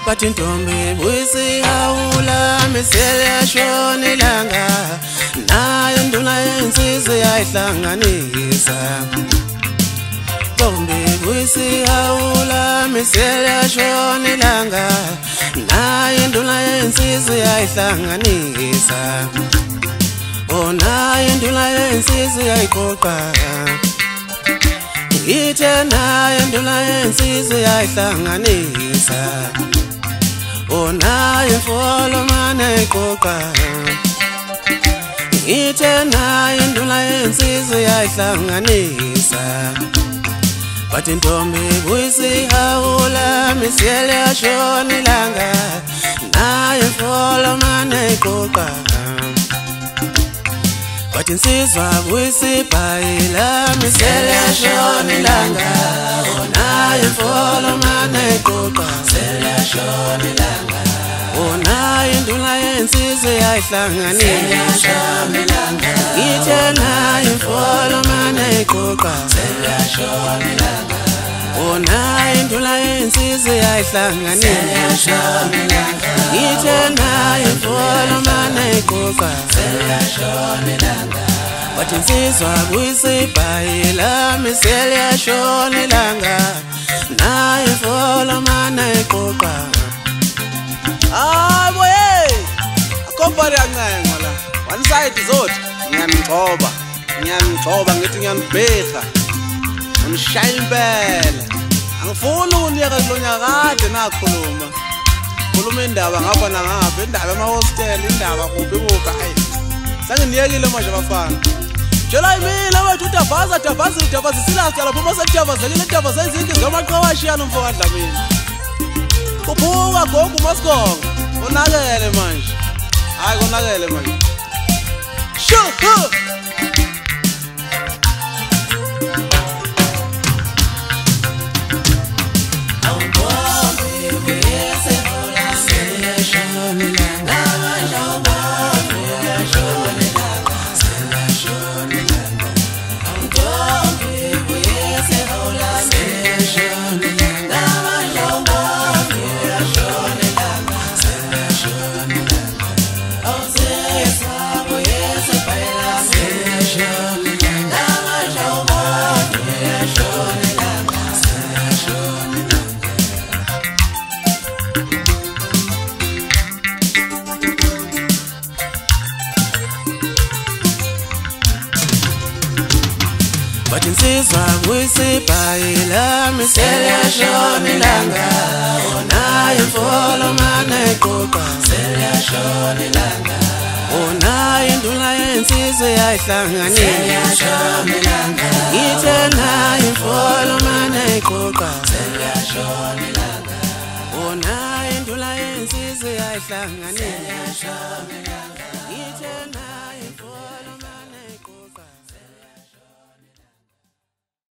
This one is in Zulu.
bathi intombi buyisihawula misele yashona ilanga nayo induna yensizwe yayihlanganisa. Intombi buyisihawula misele yashona ilanga nayo induna yensizwe yayihlanganisa. Nayo induna yensizwe yayiqoqa ithe nayo induna yensizwe yayihlanganisa. Nayo imfolomane yayiqoqa ithe nayo induna yensizwe yayihlanganisa. Bathi intombi buyisihawula misele yashona ilanga nayo imfolomane yayiqoqa. Bathi insizwa buyisibhayila misele yashona ilanga nayo imfolomane yayiqoqa. Nayo induna yensizwe yayihlanganisa. Ithe nayo imfolomane yayiqoqa. Nayo induna yensizwe yayihlanganisa. Ithe nayo imfolomane yayiqoqa. Bathi insizwa buyisibhayila misele yashona ilanga nayo imfolomane yayiqoqa. Boye akompari yancenga la one side zothi ngiyamgcoba ngithi ngiyanibheka ngishaya impela. Angifuni ukuniyeka kulonyaka kade nakhuluma indaba ngapha nangapha, indaba emahostel, indaba kuphi hayi sanginiyekile manje bafana. Tshela yimina wethu udavaza silasta lapho masedavazekile indaba zezinki zamaqhawashiyana umfo kaDlamini. Kuphuka gogo uMasikonga unakele manje. Hayi konakele manje. Bathi insizwa buyisibhayila misele yashona ilanga nayo imfolomane yayiqoqa. Nayo induna yensizwe yayihlanganisa. Ithe nayo imfolomane yayiqoqa. Nayo induna yensizwe yayihlanganisa. Ithe nayo